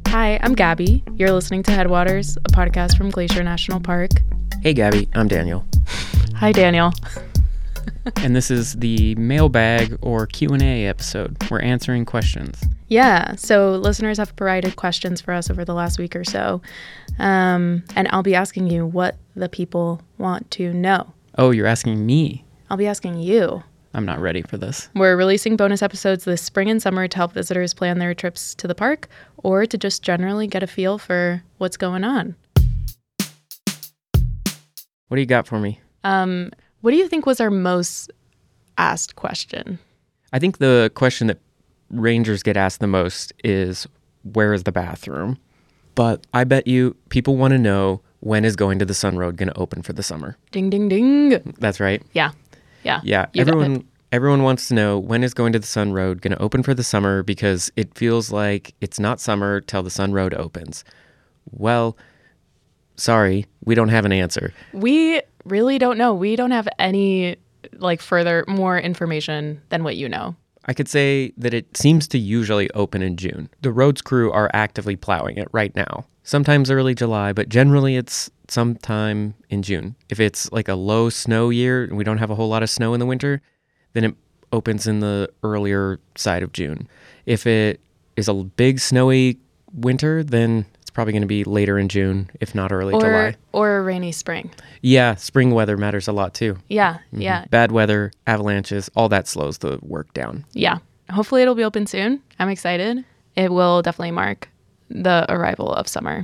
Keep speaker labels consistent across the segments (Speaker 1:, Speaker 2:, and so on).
Speaker 1: Hi, I'm Gabby. You're listening to Headwaters, a podcast from Glacier National Park.
Speaker 2: Hey, Gabby. I'm Daniel.
Speaker 1: Hi, Daniel.
Speaker 2: And this is the mailbag or Q&A episode. We're answering questions.
Speaker 1: Yeah, so listeners have provided questions for us over the last week or so. And I'll be asking you what the people want to know.
Speaker 2: Oh, you're asking me?
Speaker 1: I'll be asking you.
Speaker 2: I'm not ready for this.
Speaker 1: We're releasing bonus episodes this spring and summer to help visitors plan their trips to the park or to just generally get a feel for what's going on.
Speaker 2: What do you got for me?
Speaker 1: What do you think was our most asked question?
Speaker 2: I think the question that rangers get asked the most is, where is the bathroom? But I bet you people want to know, when is Going to the Sun Road going to open for the summer?
Speaker 1: Ding, ding, ding.
Speaker 2: That's right.
Speaker 1: Yeah.
Speaker 2: Yeah. Everyone wants to know, when is Going to the Sun Road going to open for the summer, because it feels like it's not summer till the Sun Road opens. Well, sorry, we don't have an answer.
Speaker 1: We really don't know. We don't have any more information than what you know.
Speaker 2: I could say that it seems to usually open in June. The roads crew are actively plowing it right now. Sometimes early July, but generally it's sometime in June. If it's like a low snow year and we don't have a whole lot of snow in the winter, then it opens in the earlier side of June. If it is a big snowy winter, then it's probably going to be later in June, if not early July.
Speaker 1: Or a rainy spring.
Speaker 2: Yeah, spring weather matters a lot too.
Speaker 1: Yeah,
Speaker 2: Mm-hmm.
Speaker 1: yeah.
Speaker 2: Bad weather, avalanches, all that slows the work down.
Speaker 1: Yeah. Hopefully it'll be open soon. I'm excited. It will definitely mark the arrival of summer.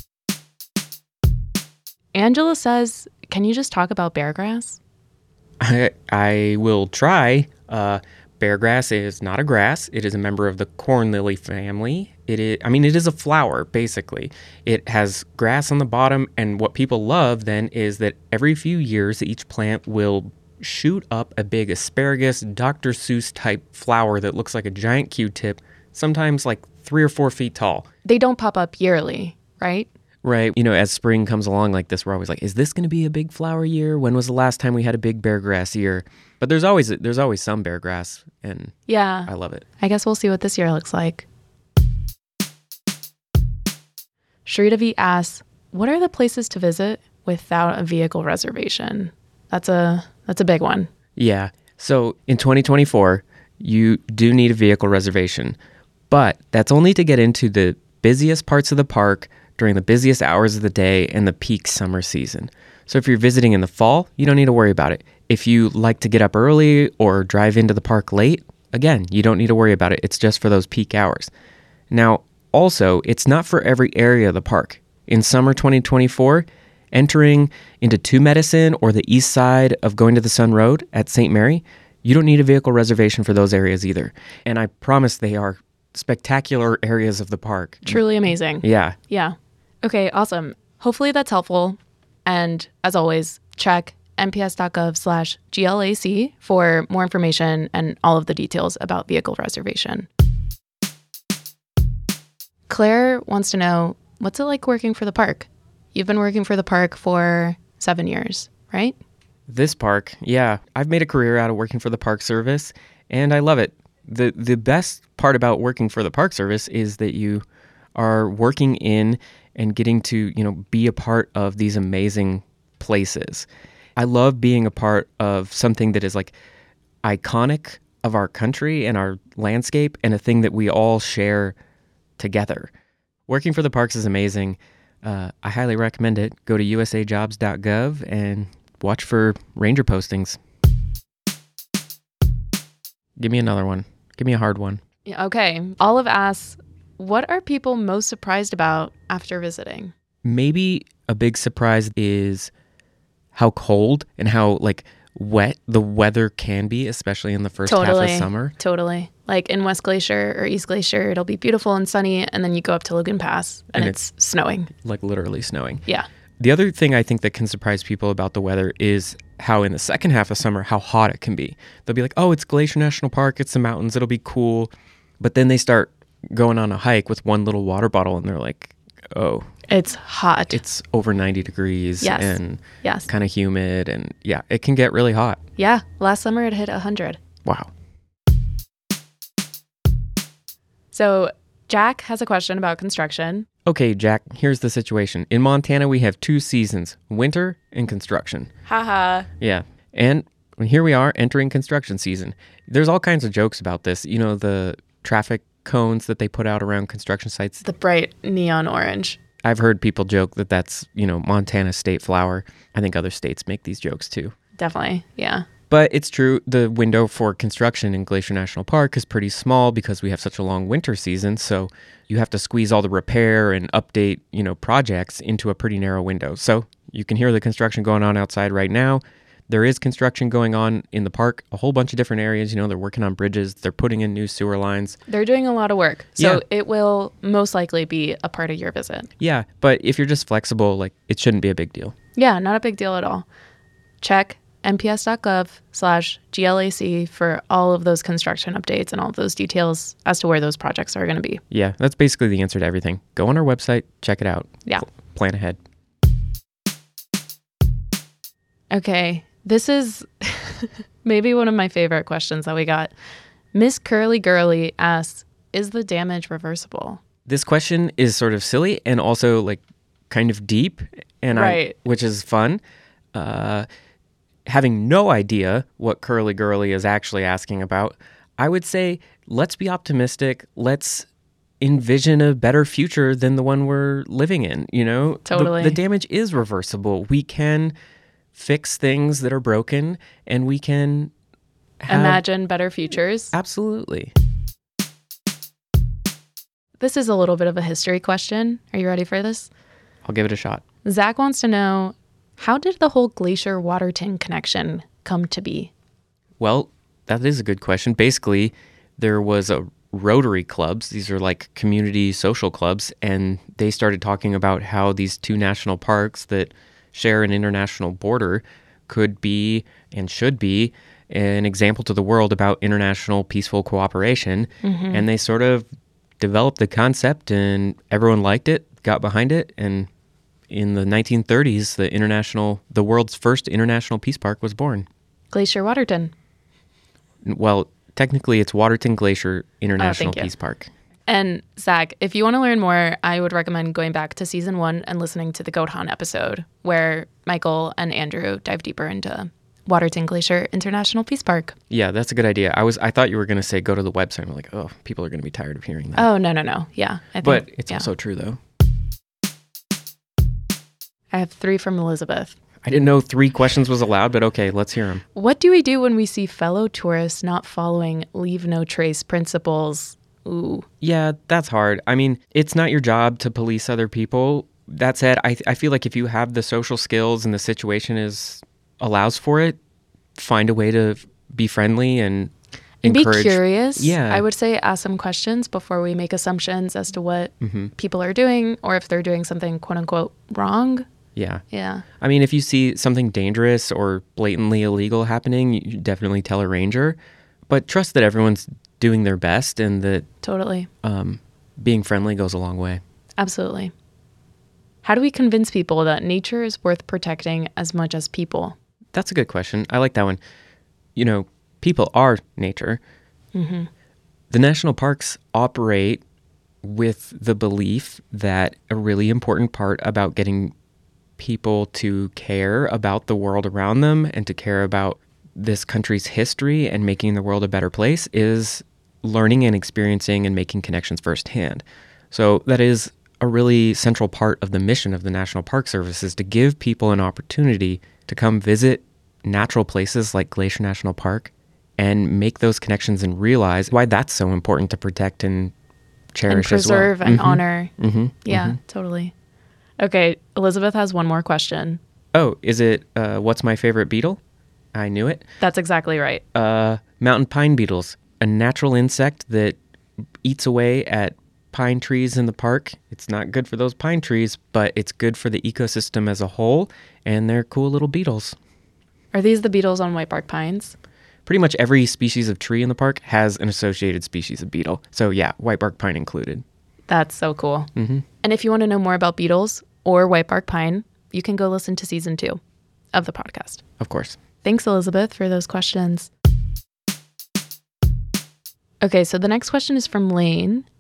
Speaker 1: Angela says, can you just talk about beargrass?
Speaker 2: I will try. Beargrass is not a grass. It is a member of the corn lily family. It is a flower, basically. It has grass on the bottom, and what people love then is that every few years, each plant will shoot up a big asparagus, Dr. Seuss type flower that looks like a giant Q-tip, sometimes like 3 or 4 feet tall.
Speaker 1: They don't pop up yearly, right?
Speaker 2: Right. You know, as spring comes along like this, we're always like, is this going to be a big flower year? When was the last time we had a big beargrass year? But there's always some beargrass, and
Speaker 1: yeah,
Speaker 2: I love it.
Speaker 1: I guess we'll see what this year looks like. Shritavi asks, what are the places to visit without a vehicle reservation? That's a big one.
Speaker 2: Yeah. So in 2024, you do need a vehicle reservation, but that's only to get into the busiest parts of the park during the busiest hours of the day and the peak summer season. So if you're visiting in the fall, you don't need to worry about it. If you like to get up early or drive into the park late, again, you don't need to worry about it. It's just for those peak hours. Now, also, it's not for every area of the park. In summer 2024, entering into Two Medicine or the east side of Going to the Sun Road at St. Mary, you don't need a vehicle reservation for those areas either. And I promise they are spectacular areas of the park.
Speaker 1: Truly amazing.
Speaker 2: Yeah.
Speaker 1: Yeah. Okay, awesome. Hopefully that's helpful. And as always, check nps.gov/GLAC for more information and all of the details about vehicle reservation. Claire wants to know, what's it like working for the park? You've been working for the park for 7 years, right?
Speaker 2: This park, yeah. I've made a career out of working for the Park Service, and I love it. The best part about working for the Park Service is that you are working in and getting to, be a part of these amazing places. I love being a part of something that is like iconic of our country and our landscape, and a thing that we all share together. Working for the parks is amazing. I highly recommend it. Go to usajobs.gov and watch for ranger postings. Give me another one. Give me a hard one.
Speaker 1: Yeah, okay. Olive asks, what are people most surprised about after visiting?
Speaker 2: Maybe a big surprise is how cold and how wet the weather can be, especially in the first half of summer.
Speaker 1: Totally. Like in West Glacier or East Glacier, it'll be beautiful and sunny, and then you go up to Lagoon Pass and it's snowing.
Speaker 2: Like literally snowing.
Speaker 1: Yeah.
Speaker 2: The other thing I think that can surprise people about the weather is how in the second half of summer, how hot it can be. They'll be like, oh, it's Glacier National Park, it's the mountains, it'll be cool. But then they start going on a hike with one little water bottle and they're like, oh.
Speaker 1: It's hot.
Speaker 2: It's over 90 degrees and kind of humid. And yeah, it can get really hot.
Speaker 1: Yeah. Last summer it hit 100.
Speaker 2: Wow.
Speaker 1: So Jack has a question about construction.
Speaker 2: Okay, Jack, here's the situation. In Montana, we have 2 seasons, winter and construction.
Speaker 1: Haha.
Speaker 2: Yeah. And here we are entering construction season. There's all kinds of jokes about this. You know, the traffic cones that they put out around construction sites.
Speaker 1: The bright neon orange.
Speaker 2: I've heard people joke that that's, Montana's state flower. I think other states make these jokes too.
Speaker 1: Definitely, yeah.
Speaker 2: But it's true, the window for construction in Glacier National Park is pretty small because we have such a long winter season. So you have to squeeze all the repair and update, projects into a pretty narrow window. So you can hear the construction going on outside right now. There is construction going on in the park, a whole bunch of different areas. They're working on bridges. They're putting in new sewer lines.
Speaker 1: They're doing a lot of work. So
Speaker 2: Yeah.
Speaker 1: it will most likely be a part of your visit.
Speaker 2: Yeah, but if you're just flexible, it shouldn't be a big deal.
Speaker 1: Yeah, not a big deal at all. Check nps.gov/GLAC for all of those construction updates and all of those details as to where those projects are going to be.
Speaker 2: Yeah, that's basically the answer to everything. Go on our website, check it out.
Speaker 1: Yeah.
Speaker 2: Plan ahead.
Speaker 1: Okay, this is maybe one of my favorite questions that we got. Miss Curly Girly asks, is the damage reversible?
Speaker 2: This question is sort of silly and also kind of deep, and
Speaker 1: Right.
Speaker 2: which is fun. Having no idea what Curly Girly is actually asking about, I would say let's be optimistic. Let's envision a better future than the one we're living in.
Speaker 1: Totally.
Speaker 2: The damage is reversible. We can fix things that are broken, and we can
Speaker 1: Imagine better futures.
Speaker 2: Absolutely.
Speaker 1: This is a little bit of a history question. Are you ready for this?
Speaker 2: I'll give it a shot.
Speaker 1: Zach wants to know, how did the whole Glacier Waterton connection come to be?
Speaker 2: Well, that is a good question. Basically, there was a Rotary clubs. These are like community social clubs, and they started talking about how these 2 national parks that share an international border could be and should be an example to the world about international peaceful cooperation.
Speaker 1: Mm-hmm.
Speaker 2: And they sort of developed the concept, and everyone liked it, got behind it, and in the 1930s, the world's first international peace park was born.
Speaker 1: Glacier Waterton.
Speaker 2: Well, technically, it's Waterton Glacier International
Speaker 1: thank you.
Speaker 2: Peace Park.
Speaker 1: And Zach, if you want to learn more, I would recommend going back to season 1 and listening to the Goat Hunt episode, where Michael and Andrew dive deeper into Waterton Glacier International Peace Park.
Speaker 2: Yeah, that's a good idea. I thought you were going to say go to the website. I'm like, oh, people are going to be tired of hearing that.
Speaker 1: Oh, no. Yeah. I think,
Speaker 2: But it's
Speaker 1: yeah.
Speaker 2: also true, though.
Speaker 1: I have 3 from Elizabeth.
Speaker 2: I didn't know 3 questions was allowed, but okay, let's hear them.
Speaker 1: What do we do when we see fellow tourists not following leave no trace principles? Ooh.
Speaker 2: Yeah, that's hard. I mean, it's not your job to police other people. That said, I feel like if you have the social skills and the situation allows for it, find a way to be friendly and encourage.
Speaker 1: Be curious.
Speaker 2: Yeah.
Speaker 1: I would say ask some questions before we make assumptions as to what people are doing or if they're doing something quote unquote wrong.
Speaker 2: Yeah.
Speaker 1: Yeah.
Speaker 2: I mean, if you see something dangerous or blatantly illegal happening, you definitely tell a ranger. But trust that everyone's doing their best and that
Speaker 1: Totally.
Speaker 2: being friendly goes a long way.
Speaker 1: Absolutely. How do we convince people that nature is worth protecting as much as people?
Speaker 2: That's a good question. I like that one. People are nature.
Speaker 1: Mm-hmm.
Speaker 2: The national parks operate with the belief that a really important part about getting people to care about the world around them and to care about this country's history and making the world a better place is learning and experiencing and making connections firsthand. So that is a really central part of the mission of the National Park Service, is to give people an opportunity to come visit natural places like Glacier National Park and make those connections and realize why that's so important to protect and cherish
Speaker 1: And preserve
Speaker 2: as well.
Speaker 1: and honor.
Speaker 2: Mm-hmm.
Speaker 1: Yeah, totally. Okay, Elizabeth has one more question.
Speaker 2: Oh, is it what's my favorite beetle? I knew it.
Speaker 1: That's exactly right.
Speaker 2: Mountain pine beetles, a natural insect that eats away at pine trees in the park. It's not good for those pine trees, but it's good for the ecosystem as a whole, and they're cool little beetles.
Speaker 1: Are these the beetles on whitebark pines?
Speaker 2: Pretty much every species of tree in the park has an associated species of beetle. So yeah, whitebark pine included.
Speaker 1: That's so cool.
Speaker 2: Mm-hmm.
Speaker 1: And if you want to know more about beetles or whitebark pine, you can go listen to season 2 of the podcast.
Speaker 2: Of course.
Speaker 1: Thanks, Elizabeth, for those questions. Okay, so the next question is from Lane,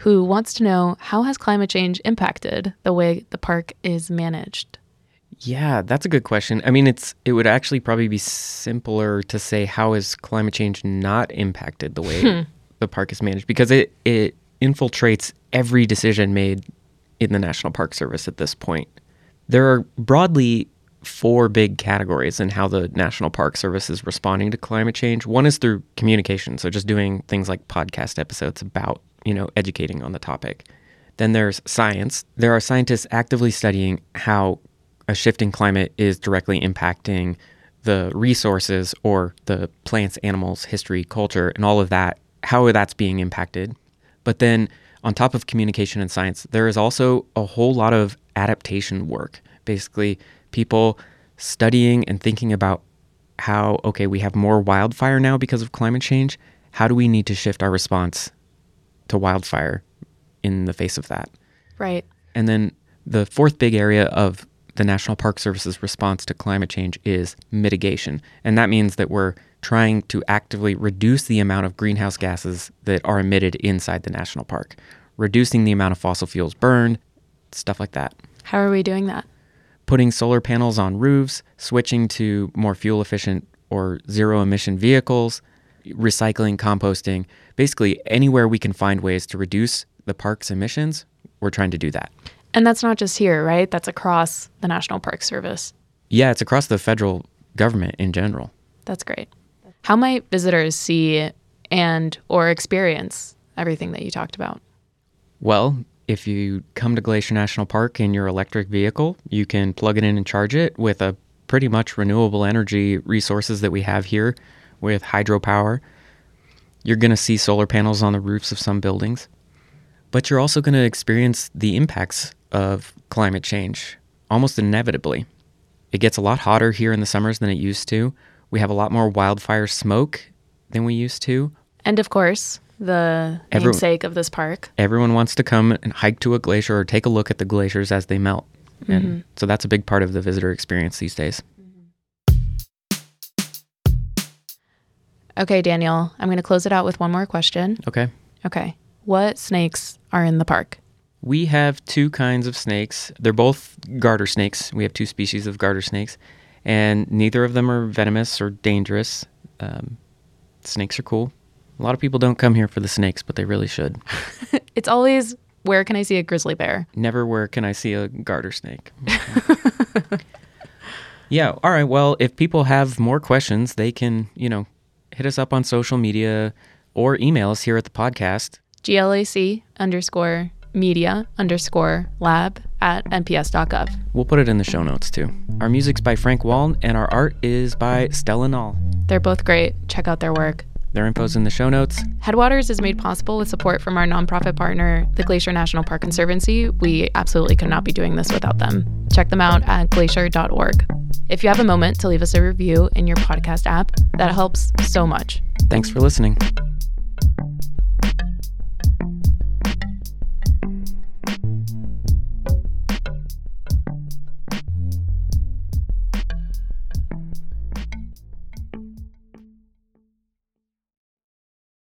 Speaker 1: who wants to know, how has climate change impacted the way the park is managed?
Speaker 2: Yeah, that's a good question. I mean, it would actually probably be simpler to say, how has climate change not impacted the way the park is managed? Because it infiltrates every decision made in the National Park Service at this point. There are broadly 4 big categories in how the National Park Service is responding to climate change. One is through communication, so just doing things like podcast episodes about, educating on the topic. Then there's science. There are scientists actively studying how a shifting climate is directly impacting the resources, or the plants, animals, history, culture, and all of that, how that's being impacted. But then on top of communication and science, there is also a whole lot of adaptation work. Basically, people studying and thinking about how, okay, we have more wildfire now because of climate change. How do we need to shift our response to wildfire in the face of that?
Speaker 1: Right.
Speaker 2: And then the 4th big area of the National Park Service's response to climate change is mitigation. And that means that we're trying to actively reduce the amount of greenhouse gases that are emitted inside the national park, reducing the amount of fossil fuels burned, stuff like that.
Speaker 1: How are we doing that?
Speaker 2: Putting solar panels on roofs, switching to more fuel efficient or zero emission vehicles, recycling, composting. Basically, anywhere we can find ways to reduce the park's emissions, we're trying to do that.
Speaker 1: And that's not just here, right? That's across the National Park Service.
Speaker 2: Yeah, it's across the federal government in general.
Speaker 1: That's great. How might visitors see or experience everything that you talked about?
Speaker 2: Well, if you come to Glacier National Park in your electric vehicle, you can plug it in and charge it with a pretty much renewable energy resources that we have here with hydropower. You're going to see solar panels on the roofs of some buildings. But you're also going to experience the impacts of climate change almost inevitably. It gets a lot hotter here in the summers than it used to. We have a lot more wildfire smoke than we used to.
Speaker 1: And of course, the namesake of this park.
Speaker 2: Everyone wants to come and hike to a glacier or take a look at the glaciers as they melt. Mm-hmm. And so that's a big part of the visitor experience these days.
Speaker 1: Okay, Daniel, I'm going to close it out with one more question. Okay. What snakes are in the park?
Speaker 2: We have 2 kinds of snakes. They're both garter snakes. We have 2 species of garter snakes, and neither of them are venomous or dangerous. Snakes are cool. A lot of people don't come here for the snakes, but they really should.
Speaker 1: It's always, where can I see a grizzly bear?
Speaker 2: Never, where can I see a garter snake? Yeah, all right. Well, if people have more questions, they can, hit us up on social media or email us here at the podcast.
Speaker 1: glac_media_lab@nps.gov.
Speaker 2: We'll put it in the show notes too. Our music's by Frank Wall, and our art is by Stella Nall.
Speaker 1: They're both great. Check out their work.
Speaker 2: Their info's in the show notes.
Speaker 1: Headwaters is made possible with support from our nonprofit partner, the Glacier National Park Conservancy. We absolutely could not be doing this without them. Check them out at glacier.org. If you have a moment to leave us a review in your podcast app, that helps so much.
Speaker 2: Thanks for listening.